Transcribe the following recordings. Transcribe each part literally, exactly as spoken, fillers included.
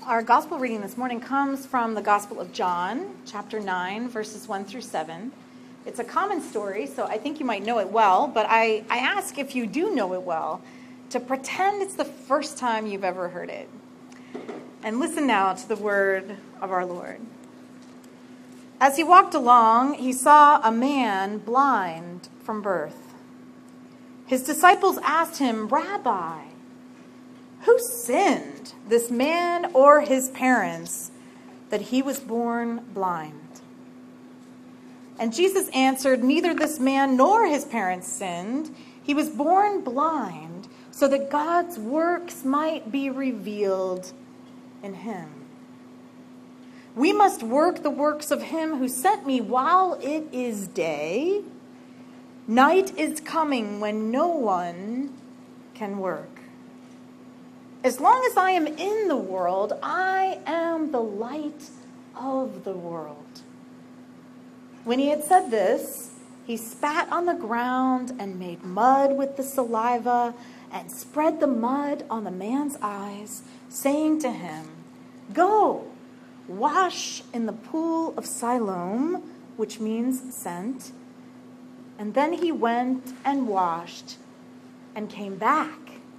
Our gospel reading this morning comes from the Gospel of John, chapter nine, verses one through seven. It's a common story, so I think you might know it well, but I, I ask if you do know it well to pretend it's the first time you've ever heard it. And listen now to the word of our Lord. As he walked along, he saw a man blind from birth. His disciples asked him, "Rabbi, who sinned, this man or his parents, that he was born blind?" And Jesus answered, "Neither this man nor his parents sinned. He was born blind so that God's works might be revealed in him. We must work the works of him who sent me while it is day. Night is coming when no one can work. As long as I am in the world, I am the light of the world." When he had said this, he spat on the ground and made mud with the saliva and spread the mud on the man's eyes, saying to him, "Go, wash in the pool of Siloam," which means sent. And then he went and washed and came back,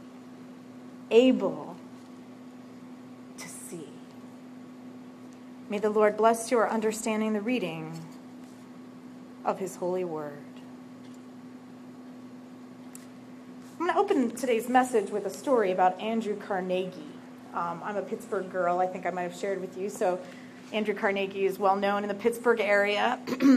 able to see. May the Lord bless your understanding the reading of his holy word. I'm going to open today's message with a story about Andrew Carnegie. Um, I'm a Pittsburgh girl, I think I might have shared with you, so Andrew Carnegie is well known in the Pittsburgh area.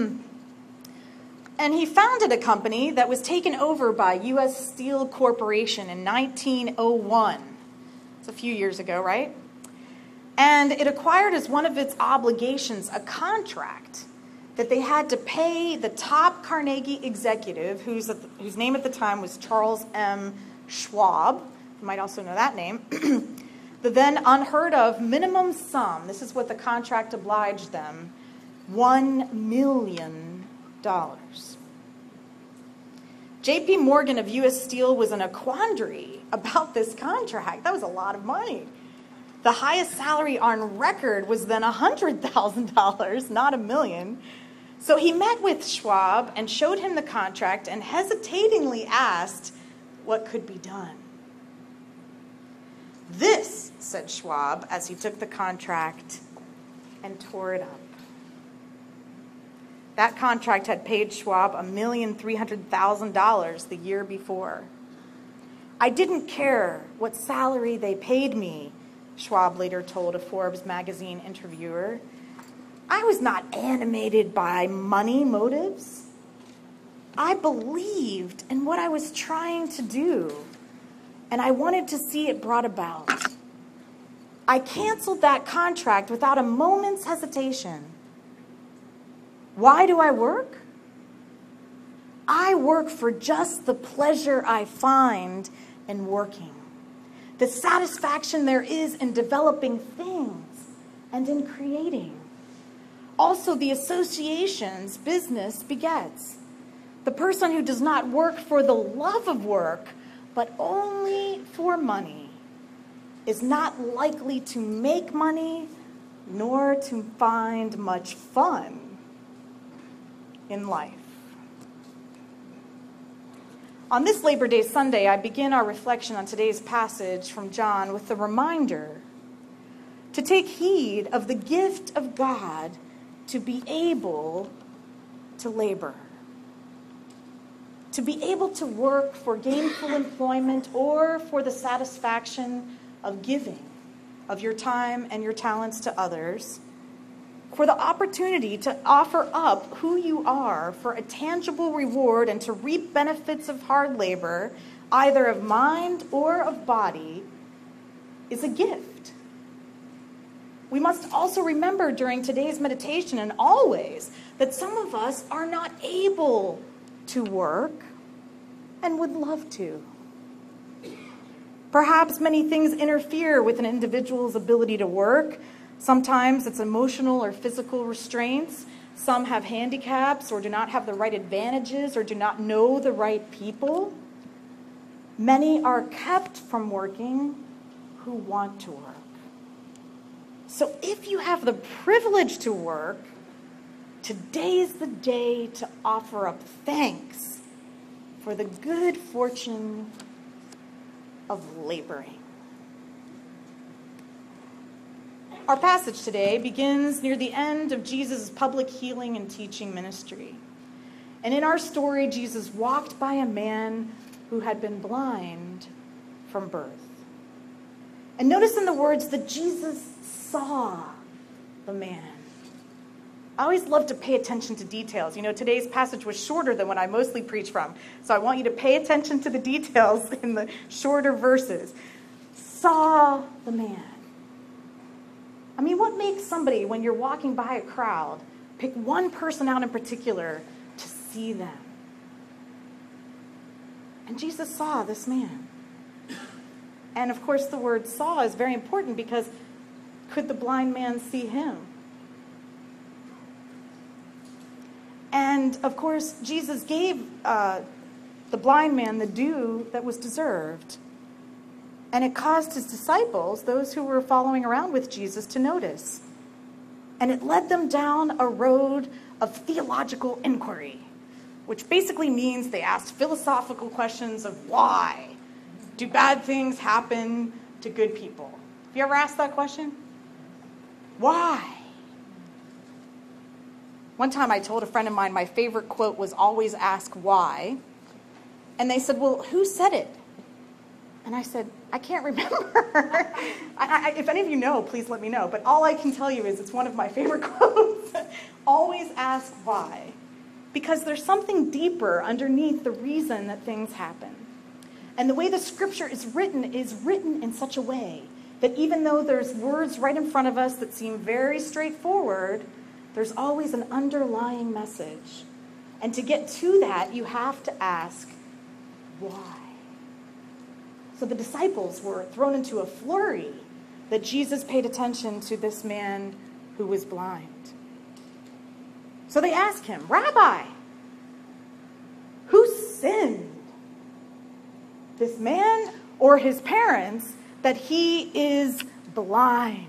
And he founded a company that was taken over by U S Steel Corporation in nineteen oh one. It's a few years ago, right? And it acquired as one of its obligations a contract that they had to pay the top Carnegie executive, whose, whose name at the time was Charles M. Schwab. You might also know that name. The then unheard of minimum sum, this is what the contract obliged them, one million dollars. J P Morgan of U S Steel was in a quandary about this contract. That was a lot of money. The highest salary on record was then one hundred thousand dollars, not a million. So he met with Schwab and showed him the contract and hesitatingly asked what could be done. "This," said Schwab as he took the contract and tore it up. That contract had paid Schwab one million three hundred thousand dollars the year before. "I didn't care what salary they paid me," Schwab later told a Forbes magazine interviewer. "I was not animated by money motives. I believed in what I was trying to do, and I wanted to see it brought about. I canceled that contract without a moment's hesitation. Why do I work? I work for just the pleasure I find in working, the satisfaction there is in developing things and in creating. Also, the associations business begets. The person who does not work for the love of work, but only for money, is not likely to make money nor to find much fun in life." On this Labor Day Sunday, I begin our reflection on today's passage from John with the reminder to take heed of the gift of God to be able to labor, to be able to work for gainful employment or for the satisfaction of giving of your time and your talents to others, for the opportunity to offer up who you are for a tangible reward and to reap benefits of hard labor, either of mind or of body, is a gift. We must also remember during today's meditation and always that some of us are not able to work and would love to. Perhaps many things interfere with an individual's ability to work. Sometimes it's emotional or physical restraints. Some have handicaps or do not have the right advantages or do not know the right people. Many are kept from working who want to work. So if you have the privilege to work, today's the day to offer up thanks for the good fortune of laboring. Our passage today begins near the end of Jesus' public healing and teaching ministry. And in our story, Jesus walked by a man who had been blind from birth. And notice in the words that Jesus saw the man. I always love to pay attention to details. You know, today's passage was shorter than what I mostly preach from. So I want you to pay attention to the details in the shorter verses. Saw the man. I mean, what makes somebody, when you're walking by a crowd, pick one person out in particular to see them? And Jesus saw this man. And of course, the word saw is very important because could the blind man see him? And of course, Jesus gave uh, the blind man the due that was deserved. And it caused his disciples, those who were following around with Jesus, to notice. And it led them down a road of theological inquiry, which basically means they asked philosophical questions of why do bad things happen to good people? Have you ever asked that question? Why? One time I told a friend of mine my favorite quote was always ask why. And they said, well, who said it? And I said, I can't remember. I, I, if any of you know, please let me know. But all I can tell you is it's one of my favorite quotes. Always ask why. Because there's something deeper underneath the reason that things happen. And the way the scripture is written is written in such a way that even though there's words right in front of us that seem very straightforward, there's always an underlying message. And to get to that, you have to ask, why? So the disciples were thrown into a flurry that Jesus paid attention to this man who was blind. So they asked him, Rabbi, who sinned? This man or his parents that he is blind?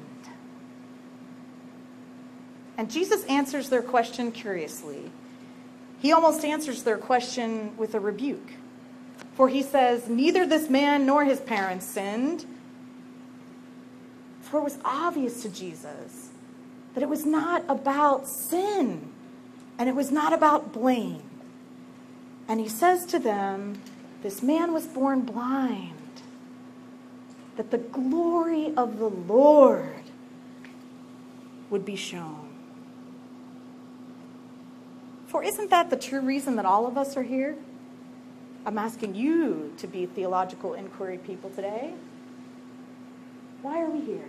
And Jesus answers their question curiously. He almost answers their question with a rebuke. For he says, neither this man nor his parents sinned. For it was obvious to Jesus that it was not about sin and it was not about blame. And he says to them, this man was born blind, that the glory of the Lord would be shown. For isn't that the true reason that all of us are here? I'm asking you to be theological inquiry people today. Why are we here?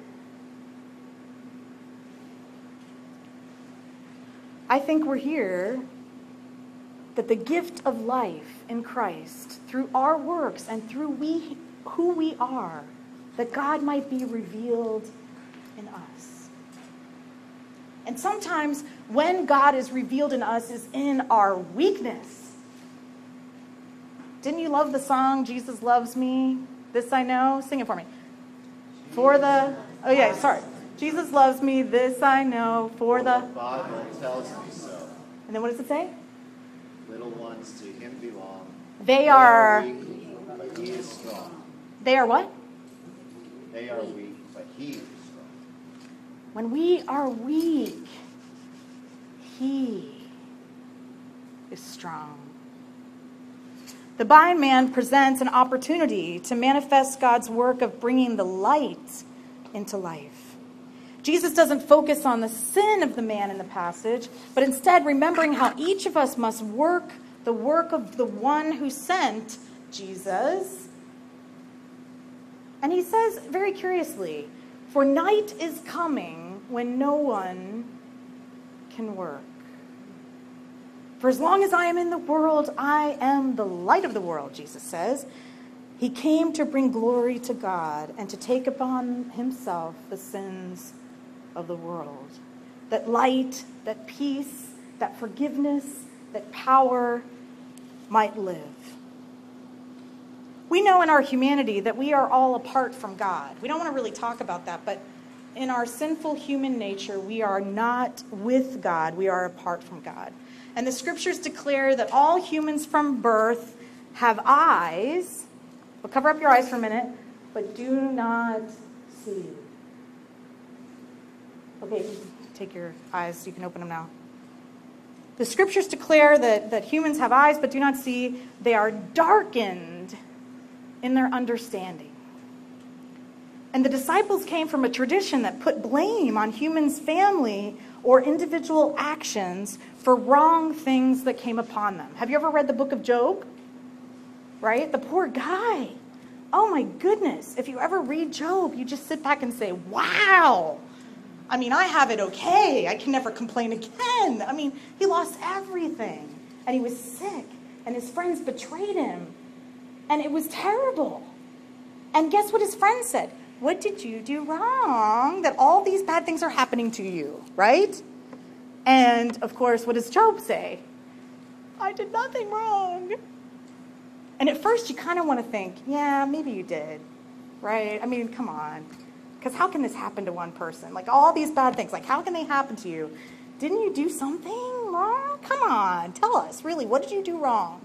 I think we're here that the gift of life in Christ, through our works and through we, who we are, that God might be revealed in us. And sometimes when God is revealed in us is in our weakness. Didn't you love the song, Jesus Loves Me? This I know. Sing it for me. For the, oh yeah, sorry. Jesus loves me, this I know, for the... The Bible tells me so. And then what does it say? Little ones to him belong. They are... weak, but he is strong. They are what? They are weak, but he is strong. When we are weak, he is strong. The blind man presents an opportunity to manifest God's work of bringing the light into life. Jesus doesn't focus on the sin of the man in the passage, but instead remembering how each of us must work the work of the one who sent Jesus. And he says very curiously, for night is coming when no one can work. For as long as I am in the world, I am the light of the world, Jesus says. He came to bring glory to God and to take upon himself the sins of the world. That light, that peace, that forgiveness, that power might live. We know in our humanity that we are all apart from God. We don't want to really talk about that, but in our sinful human nature, we are not with God. We are apart from God. And the scriptures declare that all humans from birth have eyes. Well, cover up your eyes for a minute, but do not see. Okay, take your eyes so you can open them now. The scriptures declare that, that humans have eyes but do not see. They are darkened in their understanding. And the disciples came from a tradition that put blame on humans' family or individual actions for wrong things that came upon them. Have you ever read the book of Job? Right? The poor guy. Oh my goodness. If you ever read Job, you just sit back and say, wow. I mean, I have it okay. I can never complain again. I mean, he lost everything. And he was sick. And his friends betrayed him. And it was terrible. And guess what his friends said? What did you do wrong that all these bad things are happening to you, right? And, of course, what does Job say? I did nothing wrong. And at first you kind of want to think, yeah, maybe you did, right? I mean, come on. Because how can this happen to one person? Like all these bad things, like how can they happen to you? Didn't you do something wrong? Come on, tell us, really, what did you do wrong?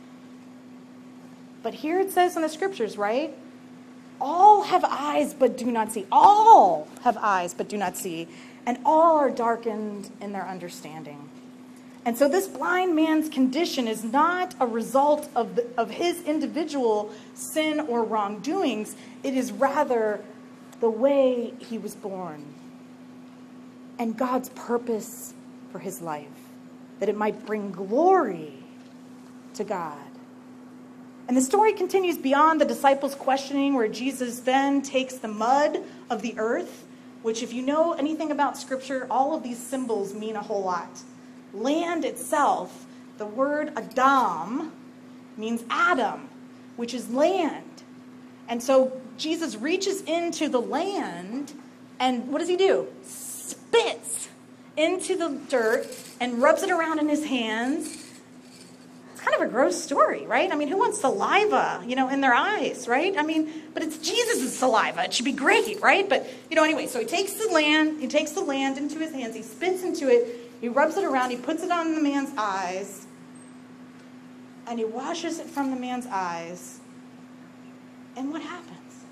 But here it says in the scriptures, right? All have eyes but do not see. All have eyes but do not see. And all are darkened in their understanding. And so this blind man's condition is not a result of, the, of his individual sin or wrongdoings. It is rather the way he was born and God's purpose for his life, that it might bring glory to God. And the story continues beyond the disciples' questioning, where Jesus then takes the mud of the earth, which if you know anything about Scripture, all of these symbols mean a whole lot. Land itself, the word Adam, means Adam, which is land. And so Jesus reaches into the land, and what does he do? Spits into the dirt and rubs it around in his hands. Kind of a gross story, right? I mean, who wants saliva, you know, in their eyes, right? I mean, but it's Jesus' saliva. It should be great, right? But, you know, anyway, so he takes the land, he takes the land into his hands, he spits into it, he rubs it around, he puts it on the man's eyes, and he washes it from the man's eyes. And what happens?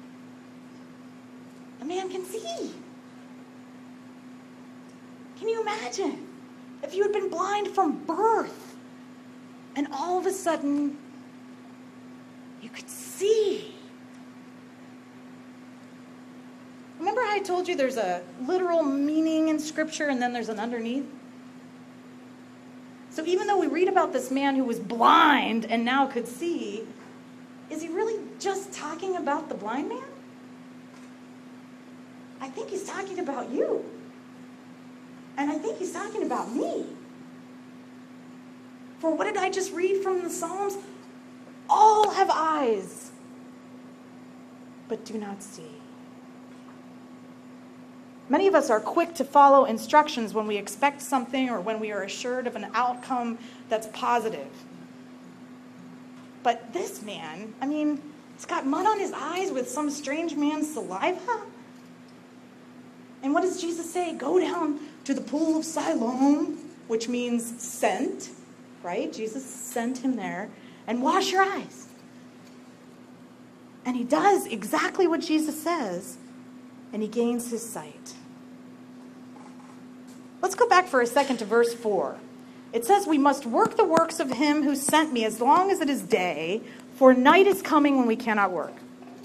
The man can see. Can you imagine if you had been blind from birth? And all of a sudden, you could see. Remember how I told you there's a literal meaning in Scripture and then there's an underneath? So even though we read about this man who was blind and now could see, is he really just talking about the blind man? I think he's talking about you. And I think he's talking about me. For what did I just read from the Psalms? All have eyes, but do not see. Many of us are quick to follow instructions when we expect something or when we are assured of an outcome that's positive. But this man, I mean, he's got mud on his eyes with some strange man's saliva. And what does Jesus say? Go down to the pool of Siloam, which means sent. Right? Jesus sent him there, and wash your eyes. And he does exactly what Jesus says, and he gains his sight. Let's go back for a second to verse four. It says, we must work the works of him who sent me as long as it is day, for night is coming when we cannot work.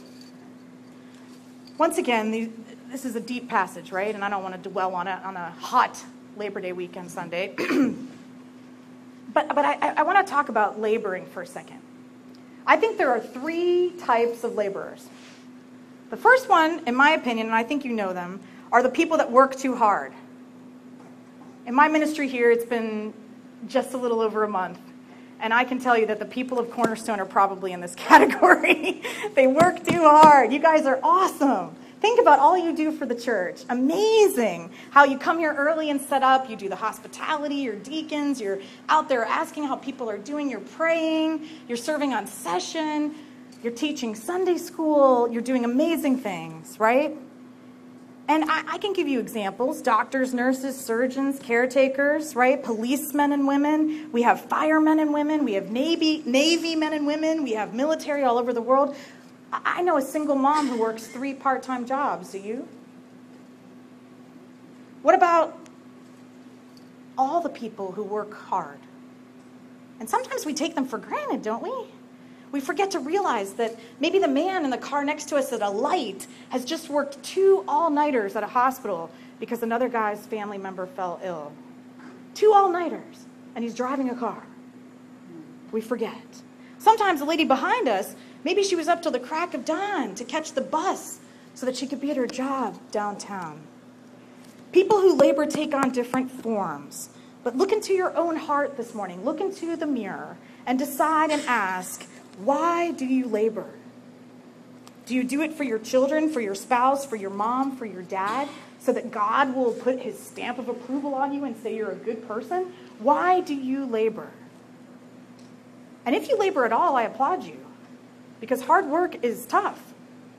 Once again, this is a deep passage, right? And I don't want to dwell on it on a hot Labor Day weekend Sunday. But, but I, I want to talk about laboring for a second. I think there are three types of laborers. The first one, in my opinion, and I think you know them, are the people that work too hard. In my ministry here, it's been just a little over a month. And I can tell you that the people of Cornerstone are probably in this category. They work too hard. You guys are awesome. Think about all you do for the church. Amazing how you come here early and set up. You do the hospitality, you're deacons, you're out there asking how people are doing, you're praying, you're serving on session, you're teaching Sunday school, you're doing amazing things, right? And I, I can give you examples: doctors, nurses, surgeons, caretakers, right? Policemen and women. We have firemen and women. We have Navy, Navy men and women. We have military all over the world. I, I know a single mom who works three part-time jobs. Do you? What about all the people who work hard? And sometimes we take them for granted, don't we? We forget to realize that maybe the man in the car next to us at a light has just worked two all-nighters at a hospital because another guy's family member fell ill. Two all-nighters, and he's driving a car. We forget. Sometimes the lady behind us, maybe she was up till the crack of dawn to catch the bus so that she could be at her job downtown. People who labor take on different forms. But look into your own heart this morning. Look into the mirror and decide and ask, why do you labor? Do you do it for your children, for your spouse, for your mom, for your dad, so that God will put his stamp of approval on you and say you're a good person? Why do you labor? And if you labor at all, I applaud you, because hard work is tough.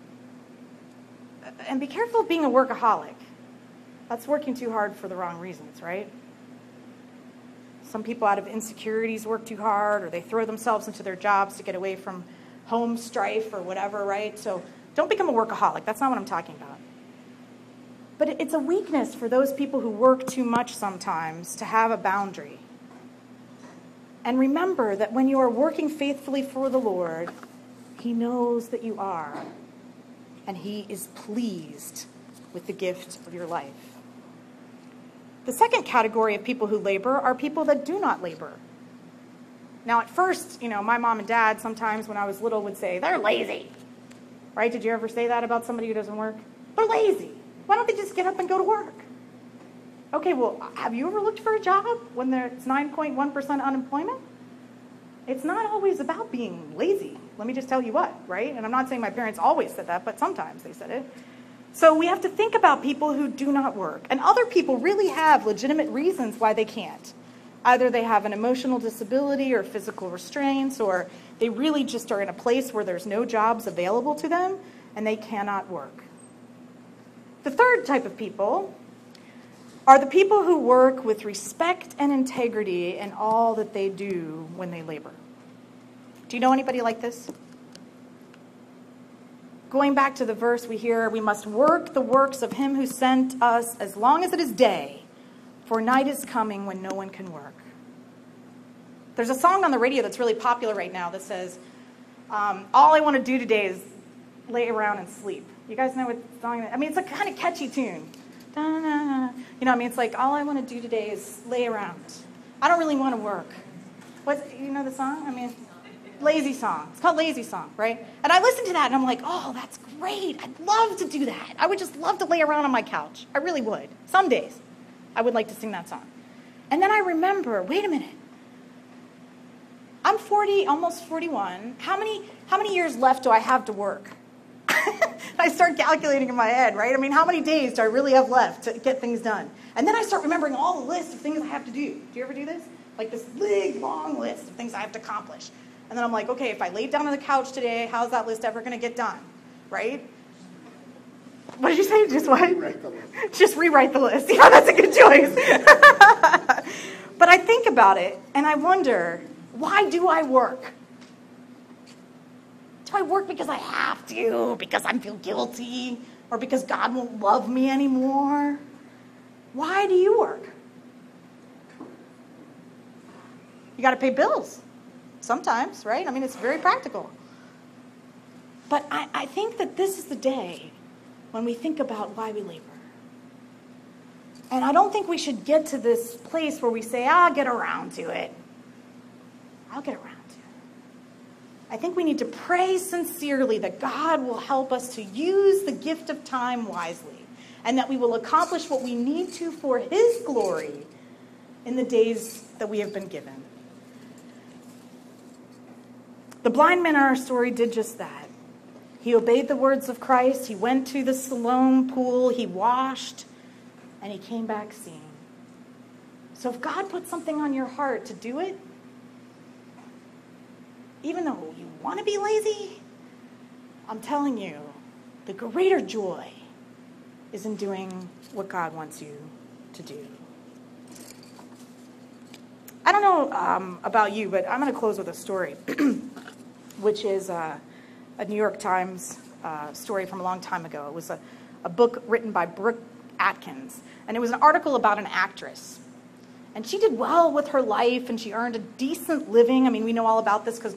And be careful of being a workaholic. That's working too hard for the wrong reasons, right? Some people out of insecurities work too hard, or they throw themselves into their jobs to get away from home strife or whatever, right? So don't become a workaholic. That's not what I'm talking about. But it's a weakness for those people who work too much sometimes to have a boundary. And remember that when you are working faithfully for the Lord, he knows that you are, and he is pleased with the gift of your life. The second category of people who labor are people that do not labor. Now, at first, you know, my mom and dad sometimes when I was little would say, they're lazy. Right? Did you ever say that about somebody who doesn't work? They're lazy. Why don't they just get up and go to work? Okay, well, have you ever looked for a job when there's nine point one percent unemployment? It's not always about being lazy. Let me just tell you what, right? And I'm not saying my parents always said that, but sometimes they said it. So we have to think about people who do not work. And other people really have legitimate reasons why they can't. Either they have an emotional disability or physical restraints, or they really just are in a place where there's no jobs available to them and they cannot work. The third type of people are the people who work with respect and integrity in all that they do when they labor. Do you know anybody like this? Going back to the verse we hear, we must work the works of him who sent us as long as it is day, for night is coming when no one can work. There's a song on the radio that's really popular right now that says, um, all I want to do today is lay around and sleep. You guys know what song? I mean, it's a kind of catchy tune. Da-na-na-na. You know, I mean, it's like, all I want to do today is lay around. I don't really want to work. What, you know the song? I mean, lazy song. It's called Lazy Song, right? And I listen to that and I'm like, oh, that's great. I'd love to do that. I would just love to lay around on my couch. I really would. Some days I would like to sing that song. And then I remember, wait a minute. I'm forty, almost forty-one. How many, how many years left do I have to work? I start calculating in my head, right? I mean, how many days do I really have left to get things done? And then I start remembering all the lists of things I have to do. Do you ever do this? Like this big, long list of things I have to accomplish. And then I'm like, okay, if I laid down on the couch today, how's that list ever going to get done? Right? What did you say? Just what? Rewrite the list. Just rewrite the list. Yeah, that's a good choice. But I think about it, and I wonder, why do I work? Do I work because I have to, because I feel guilty, or because God won't love me anymore? Why do you work? You got to pay bills. Sometimes, right? I mean, it's very practical. But I, I think that this is the day when we think about why we labor. And I don't think we should get to this place where we say, I'll get around to it. I'll get around to it. I think we need to pray sincerely that God will help us to use the gift of time wisely, and that we will accomplish what we need to for his glory in the days that we have been given. The blind man in our story did just that. He obeyed the words of Christ. He went to the Siloam pool. He washed, and he came back seeing. So if God put something on your heart to do it, even though you want to be lazy, I'm telling you, the greater joy isn't doing what God wants you to do. I don't know um, about you, but I'm going to close with a story, which is uh, a New York Times uh, story from a long time ago. It was a, a book written by Brooke Atkins, and it was an article about an actress. And she did well with her life, and she earned a decent living. I mean, we know all about this because